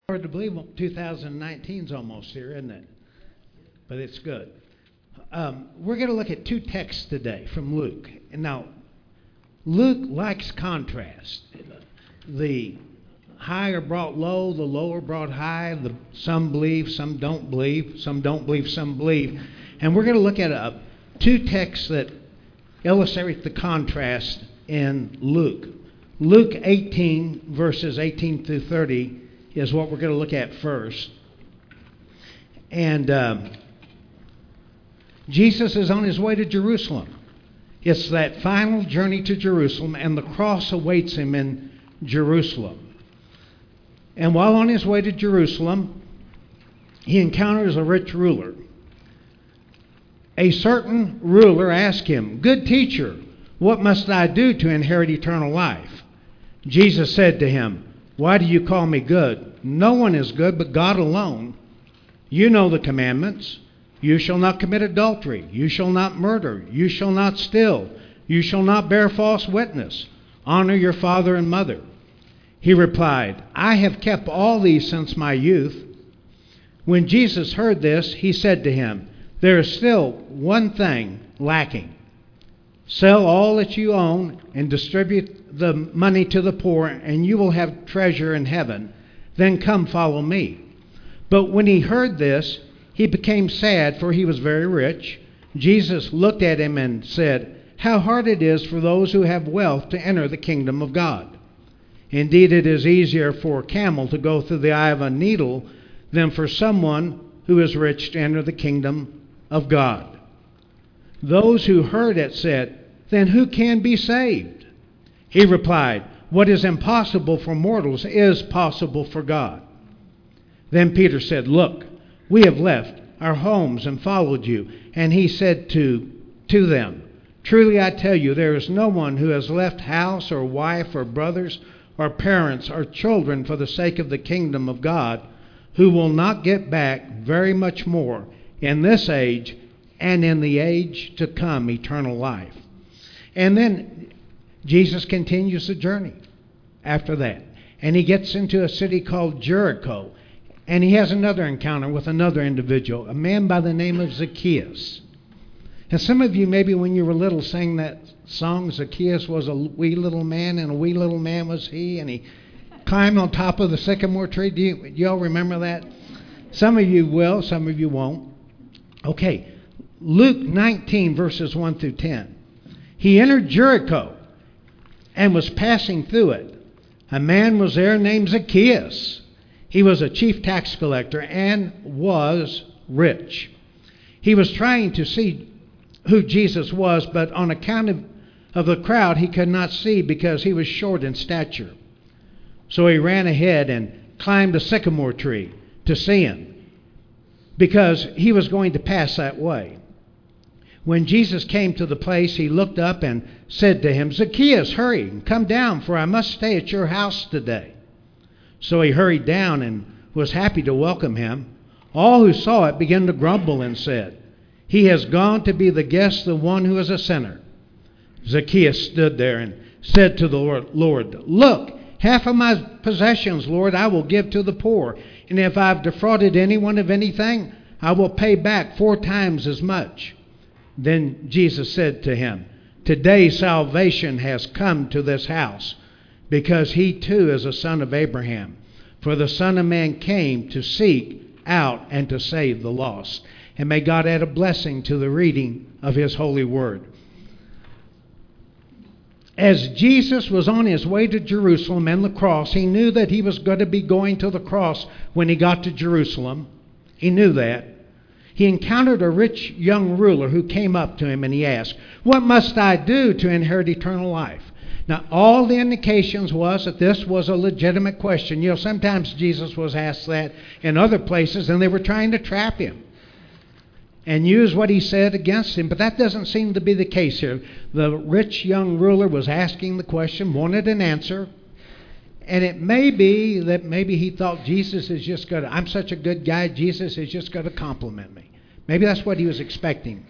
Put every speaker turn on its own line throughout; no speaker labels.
Hard to believe 2019 is almost here, isn't it? But it's good. We're going to look at two texts today from Luke. And now, Luke likes contrast. The high are brought low, the low are brought high. Some believe, some don't believe. Some don't believe, some believe. And we're going to look at two texts that illustrate the contrast in Luke. Luke 18, verses 18 through 30 is what we're going to look at first. And Jesus is on his way to Jerusalem. It's that final journey to Jerusalem, and the cross awaits him in Jerusalem. And while on his way to Jerusalem, he encounters a rich ruler. A certain ruler asked him, "Good teacher, what must I do to inherit eternal life?" Jesus said to him, "Why do you call me good? No one is good but God alone. You know the commandments. You shall not commit adultery. You shall not murder. You shall not steal. You shall not bear false witness. Honor your father and mother." He replied, "I have kept all these since my youth." When Jesus heard this, he said to him, "There is still one thing lacking. Sell all that you own and distribute the money to the poor, and you will have treasure in heaven. Then come follow me." But when he heard this, he became sad, for he was very rich. Jesus looked at him and said, "How hard it is for those who have wealth to enter the kingdom of God. Indeed, it is easier for a camel to go through the eye of a needle than for someone who is rich to enter the kingdom of God." Those who heard it said, "Then who can be saved?" He replied, "What is impossible for mortals is possible for God." Then Peter said, "Look, we have left our homes and followed you." And he said to them, "Truly I tell you, there is no one who has left house or wife or brothers or parents or children for the sake of the kingdom of God who will not get back very much more in this age and in the age to come eternal life." And then Jesus continues the journey after that. And he gets into a city called Jericho. And he has another encounter with another individual, a man by the name of Zacchaeus. And some of you, maybe when you were little, sang that song, Zacchaeus was a wee little man, and a wee little man was he, and he climbed on top of the sycamore tree. Do you all remember that? Some of you will, some of you won't. Okay, Luke 19, verses 1 through 10. He entered Jericho and was passing through it. A man was there named Zacchaeus. He was a chief tax collector and was rich. He was trying to see who Jesus was, but on account of the crowd, he could not see because he was short in stature. So he ran ahead and climbed a sycamore tree to see him, because he was going to pass that way. When Jesus came to the place, he looked up and said to him, "Zacchaeus, hurry, come down, for I must stay at your house today." So he hurried down and was happy to welcome him. All who saw it began to grumble and said, "He has gone to be the guest of one who is a sinner." Zacchaeus stood there and said to the Lord, "Look, half of my possessions, Lord, I will give to the poor. And if I've defrauded anyone of anything, I will pay back 4 times as much." Then Jesus said to him, "Today salvation has come to this house, because he too is a son of Abraham. For the Son of Man came to seek out and to save the lost." And may God add a blessing to the reading of his holy word. As Jesus was on his way to Jerusalem and the cross, he knew that he was going to be going to the cross when he got to Jerusalem. He knew that. He encountered a rich young ruler who came up to him and he asked, "What must I do to inherit eternal life?" Now, all the indications was that this was a legitimate question. You know, sometimes Jesus was asked that in other places and they were trying to trap him and use what he said against him. But that doesn't seem to be the case here. The rich young ruler was asking the question, wanted an answer. And it may be that maybe he thought Jesus is just going to, I'm such a good guy, Jesus is just going to compliment me. Maybe that's what he was expecting.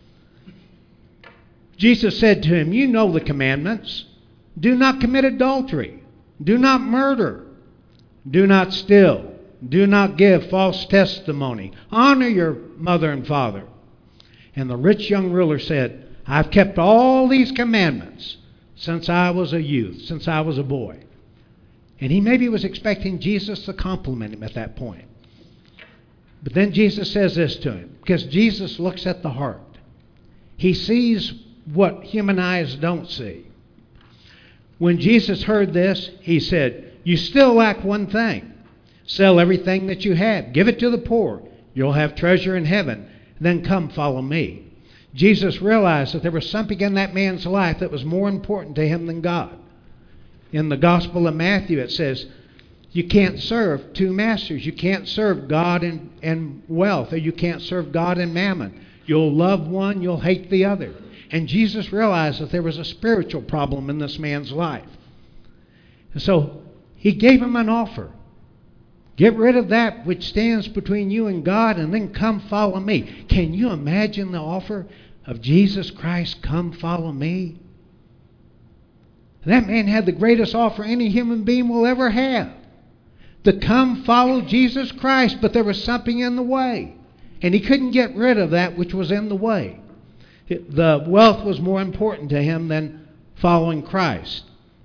Jesus said to him, "You know the commandments. Do not commit adultery. Do not murder. Do not steal. Do not give false testimony. Honor your mother and father. And the rich young ruler said, I've kept all these commandments since I was a youth, since I was a boy. And he maybe was expecting Jesus to compliment him at that point. But then Jesus says this to him, because Jesus looks at the heart. He sees what human eyes don't see. When Jesus heard this, he said, you still lack one thing. Sell everything that you have. Give it to the poor. You'll have treasure in heaven. Then come follow me. Jesus realized that there was something in that man's life that was more important to him than God. In the Gospel of Matthew, it says, you can't serve two masters. You can't serve God and wealth, or you can't serve God and mammon. You'll love one, you'll hate the other. And Jesus realized that there was a spiritual problem in this man's life. And so he gave him an offer. Get rid of that which stands between you and God, and then come follow me. Can you imagine the offer of Jesus Christ, come follow me? That man had the greatest offer any human being will ever have. To come follow Jesus Christ, but there was something in the way. And he couldn't get rid of that which was in the way. The wealth was more important to him than following Christ.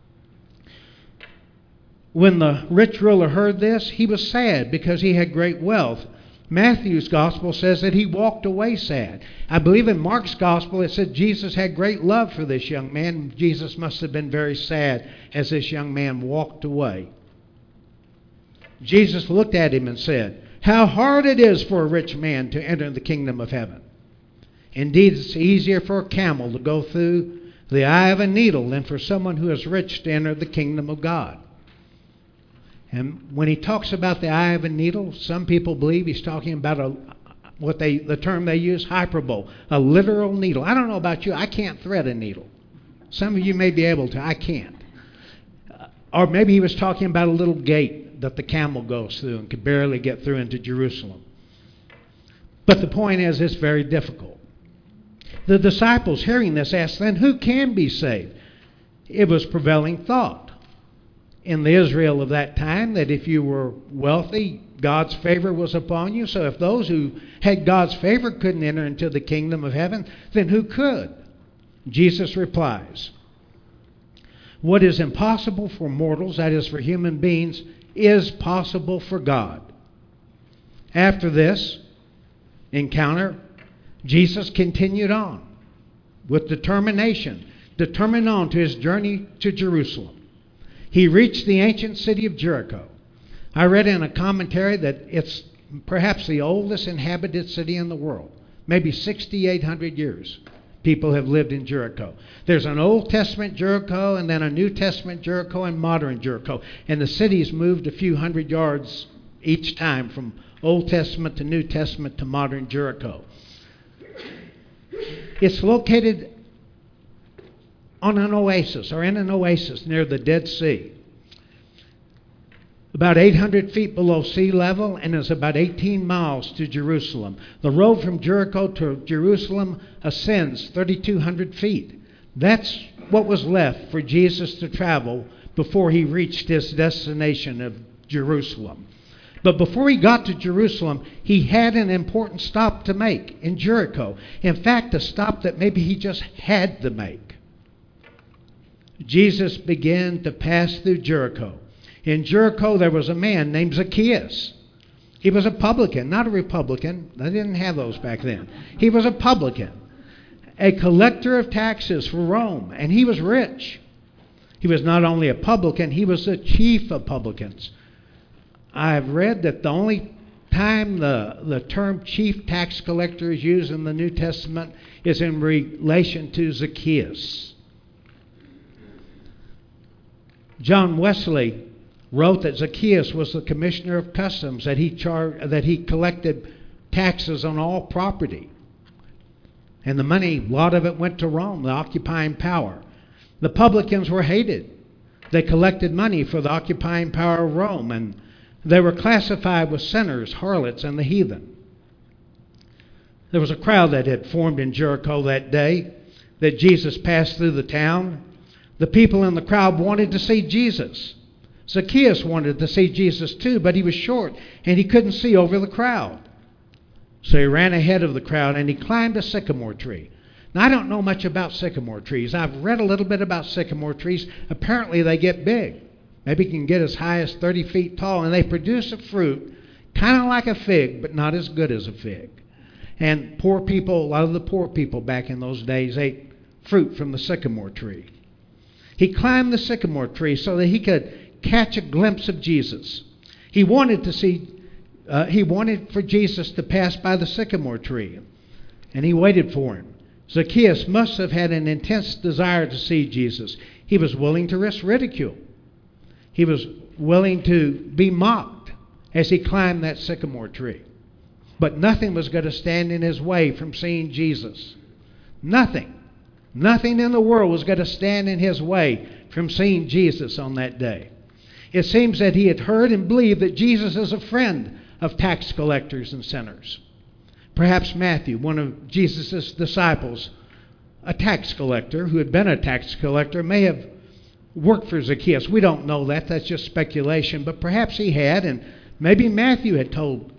When the rich ruler heard this, he was sad because he had great wealth. Matthew's gospel says that he walked away sad. I believe in Mark's gospel it said Jesus had great love for this young man. Jesus must have been very sad as this young man walked away. Jesus looked at him and said, how hard it is for a rich man to enter the kingdom of heaven. Indeed, it's easier for a camel to go through the eye of a needle than for someone who is rich to enter the kingdom of God. And when he talks about the eye of a needle, some people believe he's talking about the term they use, hyperbole, a literal needle. I don't know about you, I can't thread a needle. Some of you may be able to, I can't. Or maybe he was talking about a little gate that the camel goes through and could barely get through into Jerusalem. But the point is, it's very difficult. The disciples, hearing this, asked, then who can be saved? It was prevailing thought in the Israel of that time that if you were wealthy, God's favor was upon you. So if those who had God's favor couldn't enter into the kingdom of heaven, then who could? Jesus replies, what is impossible for mortals, that is for human beings, is possible for God. After this encounter, Jesus continued on with determination, determined on to his journey to Jerusalem. He reached the ancient city of Jericho. I read in a commentary that it's perhaps the oldest inhabited city in the world. Maybe 6,800 years people have lived in Jericho. There's an Old Testament Jericho and then a New Testament Jericho and modern Jericho. And the city's moved a few hundred yards each time from Old Testament to New Testament to modern Jericho. It's located on an oasis, or in an oasis near the Dead Sea. About 800 feet below sea level, and is about 18 miles to Jerusalem. The road from Jericho to Jerusalem ascends 3,200 feet. That's what was left for Jesus to travel before he reached his destination of Jerusalem. But before he got to Jerusalem, he had an important stop to make in Jericho. In fact, a stop that maybe he just had to make. Jesus began to pass through Jericho. In Jericho, there was a man named Zacchaeus. He was a publican, not a Republican. They didn't have those back then. He was a publican, a collector of taxes for Rome, and he was rich. He was not only a publican, he was the chief of publicans. I've read that the only time the term chief tax collector is used in the New Testament is in relation to Zacchaeus. John Wesley wrote that Zacchaeus was the commissioner of customs, that he collected taxes on all property. And the money, a lot of it went to Rome, the occupying power. The publicans were hated. They collected money for the occupying power of Rome, and they were classified with sinners, harlots, and the heathen. There was a crowd that had formed in Jericho that day that Jesus passed through the town. The people in the crowd wanted to see Jesus. Zacchaeus wanted to see Jesus too, but he was short and he couldn't see over the crowd. So he ran ahead of the crowd and he climbed a sycamore tree. Now, I don't know much about sycamore trees. I've read a little bit about sycamore trees. Apparently, they get big. Maybe can get as high as 30 feet tall, and they produce a fruit kind of like a fig, but not as good as a fig. And poor people, a lot of the poor people back in those days ate fruit from the sycamore tree. He climbed the sycamore tree so that he could catch a glimpse of Jesus. He wanted for Jesus to pass by the sycamore tree, and he waited for him. Zacchaeus must have had an intense desire to see Jesus. He was willing to risk ridicule. He was willing to be mocked as he climbed that sycamore tree. But nothing was going to stand in his way from seeing Jesus. Nothing. Nothing in the world was going to stand in his way from seeing Jesus on that day. It seems that he had heard and believed that Jesus is a friend of tax collectors and sinners. Perhaps Matthew, one of Jesus' disciples, a tax collector who had been a tax collector, may have worked for Zacchaeus. We don't know that. That's just speculation. But perhaps he had, and maybe Matthew had told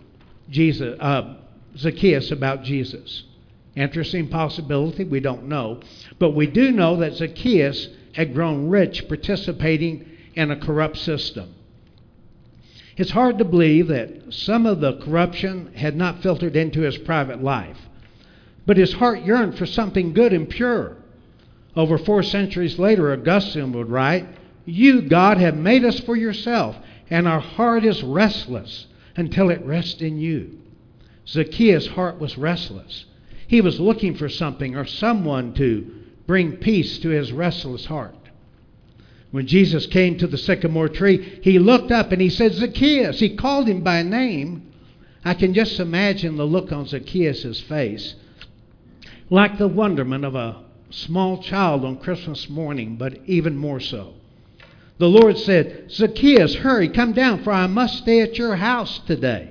Zacchaeus about Jesus. Interesting possibility. We don't know. But we do know that Zacchaeus had grown rich participating in a corrupt system. It's hard to believe that some of the corruption had not filtered into his private life. But his heart yearned for something good and pure. Over 4 centuries later, Augustine would write, "You, God, have made us for yourself, and our heart is restless until it rests in you." Zacchaeus' heart was restless. He was looking for something or someone to bring peace to his restless heart. When Jesus came to the sycamore tree, he looked up and he said, "Zacchaeus." He called him by name. I can just imagine the look on Zacchaeus' face, like the wonderment of a small child on Christmas morning, but even more so. The Lord said, "Zacchaeus, hurry, come down, for I must stay at your house today."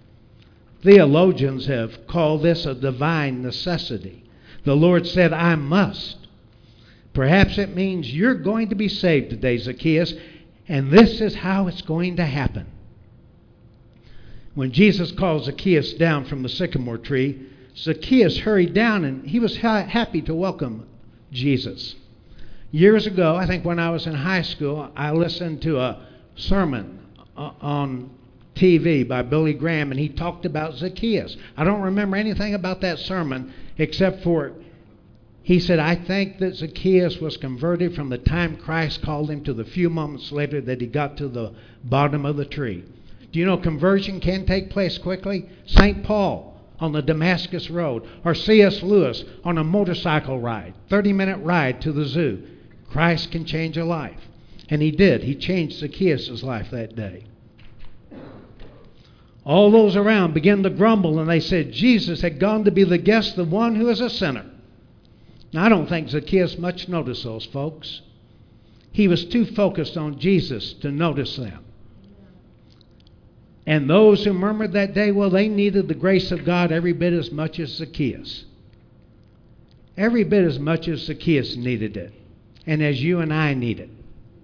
Theologians have called this a divine necessity. The Lord said, "I must." Perhaps it means you're going to be saved today, Zacchaeus, and this is how it's going to happen. When Jesus called Zacchaeus down from the sycamore tree, Zacchaeus hurried down and he was happy to welcome Jesus. Years ago, I think when I was in high school, I listened to a sermon on TV by Billy Graham, and he talked about Zacchaeus. I don't remember anything about that sermon except for he said, "I think that Zacchaeus was converted from the time Christ called him to the few moments later that he got to the bottom of the tree." Do you know conversion can take place quickly? St. Paul on the Damascus Road, or C.S. Lewis on a motorcycle ride, 30-minute ride to the zoo. Christ can change a life. And he did. He changed Zacchaeus' life that day. All those around began to grumble, and they said Jesus had gone to be the guest of one who is a sinner. Now, I don't think Zacchaeus much noticed those folks. He was too focused on Jesus to notice them. And those who murmured that day, well, they needed the grace of God every bit as much as Zacchaeus. Every bit as much as Zacchaeus needed it, and as you and I need it.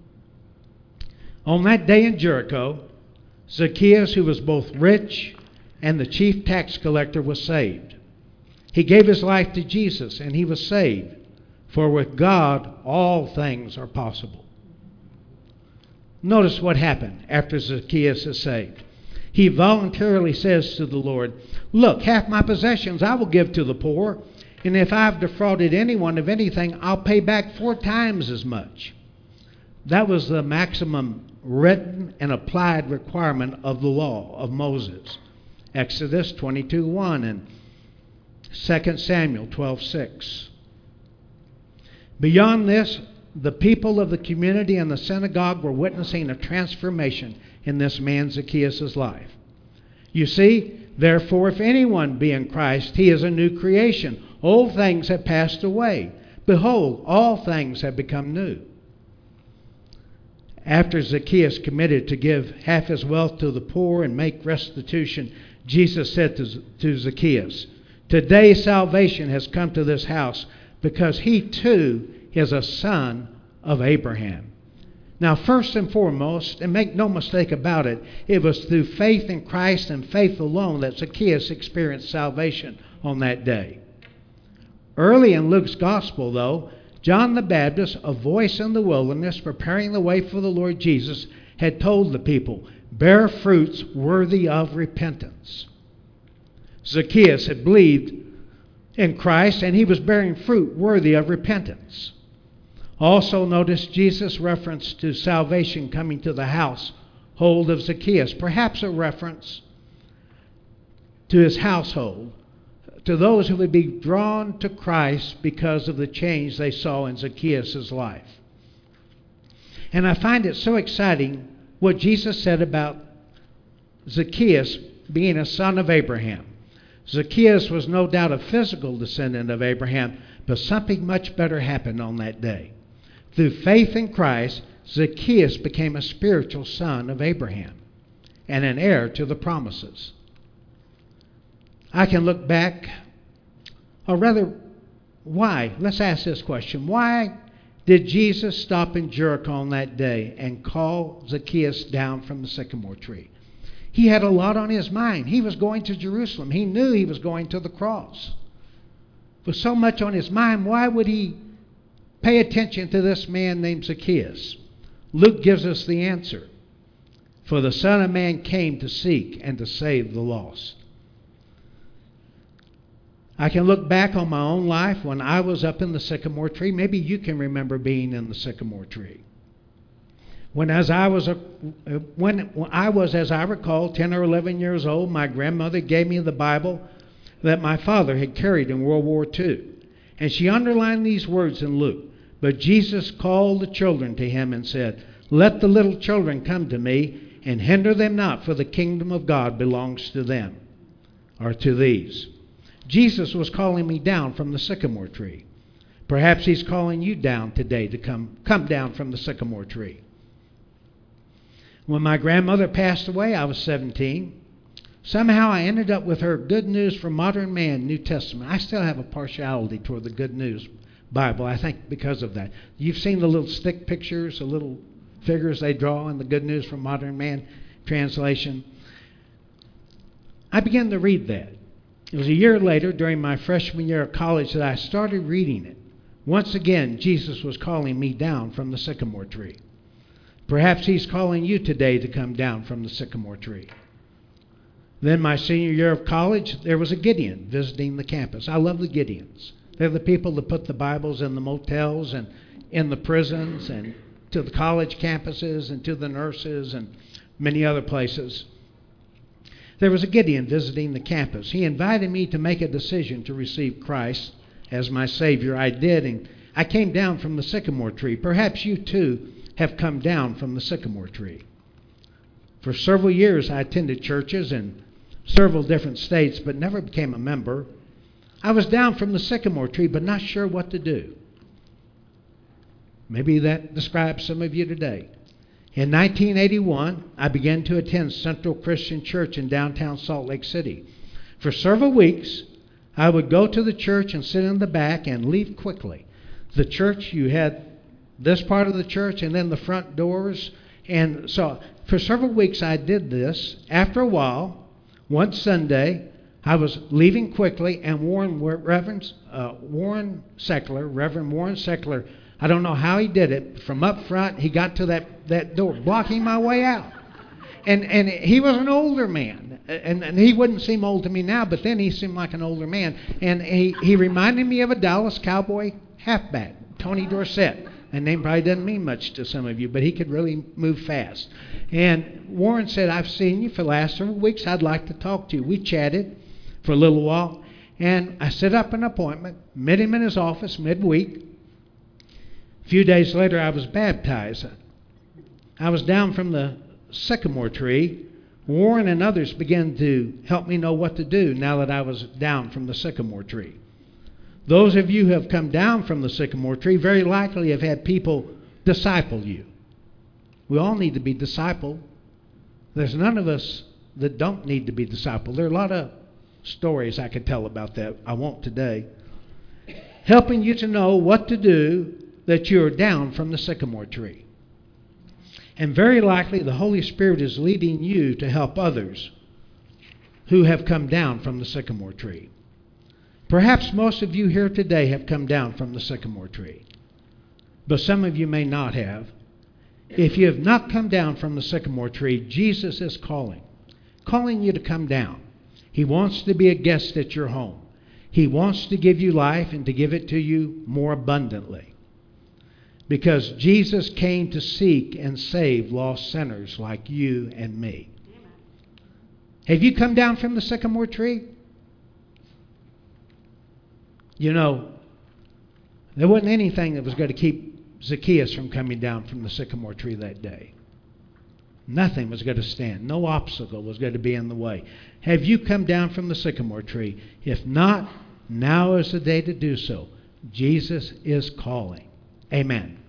On that day in Jericho, Zacchaeus, who was both rich and the chief tax collector, was saved. He gave his life to Jesus, and he was saved. For with God, all things are possible. Notice what happened after Zacchaeus is saved. He voluntarily says to the Lord, "Look, half my possessions I will give to the poor, and if I've defrauded anyone of anything, I'll pay back 4 times as much." That was the maximum written and applied requirement of the law of Moses. Exodus 22:1 and 2 Samuel 12:6. Beyond this, the people of the community and the synagogue were witnessing a transformation in this man Zacchaeus' life. You see, therefore, if anyone be in Christ, he is a new creation. Old things have passed away. Behold, all things have become new. After Zacchaeus committed to give half his wealth to the poor and make restitution, Jesus said to Zacchaeus, "Today salvation has come to this house, because he too is a son of Abraham." Now, first and foremost, and make no mistake about it, it was through faith in Christ and faith alone that Zacchaeus experienced salvation on that day. Early in Luke's gospel, though, John the Baptist, a voice in the wilderness preparing the way for the Lord Jesus, had told the people, "Bear fruits worthy of repentance." Zacchaeus had believed in Christ, and he was bearing fruit worthy of repentance. Also notice Jesus' reference to salvation coming to the household of Zacchaeus, perhaps a reference to his household, to those who would be drawn to Christ because of the change they saw in Zacchaeus' life. And I find it so exciting what Jesus said about Zacchaeus being a son of Abraham. Zacchaeus was no doubt a physical descendant of Abraham, but something much better happened on that day. Through faith in Christ, Zacchaeus became a spiritual son of Abraham and an heir to the promises. I can look back, or rather, why? Let's ask this question. Why did Jesus stop in Jericho on that day and call Zacchaeus down from the sycamore tree? He had a lot on his mind. He was going to Jerusalem. He knew he was going to the cross. With so much on his mind, why would he pay attention to this man named Zacchaeus? Luke gives us the answer. For the Son of Man came to seek and to save the lost. I can look back on my own life when I was up in the sycamore tree. Maybe you can remember being in the sycamore tree. When I was, as I recall, 10 or 11 years old, my grandmother gave me the Bible that my father had carried in World War II. And she underlined these words in Luke. But Jesus called the children to him and said, "Let the little children come to me, and hinder them not, for the kingdom of God belongs to them," or to these. Jesus was calling me down from the sycamore tree. Perhaps he's calling you down today to come down from the sycamore tree. When my grandmother passed away, I was 17. Somehow I ended up with her Good News for Modern Man, New Testament. I still have a partiality toward the Good News Bible, I think because of that. You've seen the little stick pictures, the little figures they draw in the Good News for Modern Man translation. I began to read that. It was a year later, during my freshman year of college, that I started reading it. Once again, Jesus was calling me down from the sycamore tree. Perhaps he's calling you today to come down from the sycamore tree. Then my senior year of college, there was a Gideon visiting the campus. I love the Gideons. They're the people that put the Bibles in the motels and in the prisons and to the college campuses and to the nurses and many other places. There was a Gideon visiting the campus. He invited me to make a decision to receive Christ as my Savior. I did, and I came down from the sycamore tree. Perhaps you too have come down from the sycamore tree. For several years I attended churches in several different states, but never became a member. I was down from the sycamore tree, but not sure what to do. Maybe that describes some of you today. In 1981, I began to attend Central Christian Church in downtown Salt Lake City. For several weeks, I would go to the church and sit in the back and leave quickly. The church, you had this part of the church and then the front doors. And so for several weeks I did this. After a while, one Sunday, I was leaving quickly, and Reverend Warren Seckler, I don't know how he did it. From up front, he got to that door, blocking my way out. And he was an older man. And he wouldn't seem old to me now, but then he seemed like an older man. And he reminded me of a Dallas Cowboy halfback, Tony Dorsett. That name probably doesn't mean much to some of you, but he could really move fast. And Warren said, "I've seen you for the last several weeks. I'd like to talk to you." We chatted for a little while, and I set up an appointment, met him in his office midweek. A few days later, I was baptized. I was down from the sycamore tree. Warren and others began to help me know what to do now that I was down from the sycamore tree. Those of you who have come down from the sycamore tree very likely have had people disciple you. We all need to be discipled. There's none of us that don't need to be discipled. There are a lot of stories I could tell about that. I won't today. Helping you to know what to do that you're down from the sycamore tree. And very likely the Holy Spirit is leading you to help others who have come down from the sycamore tree. Perhaps most of you here today have come down from the sycamore tree, but some of you may not have. If you have not come down from the sycamore tree, Jesus is calling you to come down. He wants to be a guest at your home. He wants to give you life and to give it to you more abundantly. Because Jesus came to seek and save lost sinners like you and me. Have you come down from the sycamore tree? You know, there wasn't anything that was going to keep Zacchaeus from coming down from the sycamore tree that day. Nothing was going to stand. No obstacle was going to be in the way. Have you come down from the sycamore tree? If not, now is the day to do so. Jesus is calling. Amen.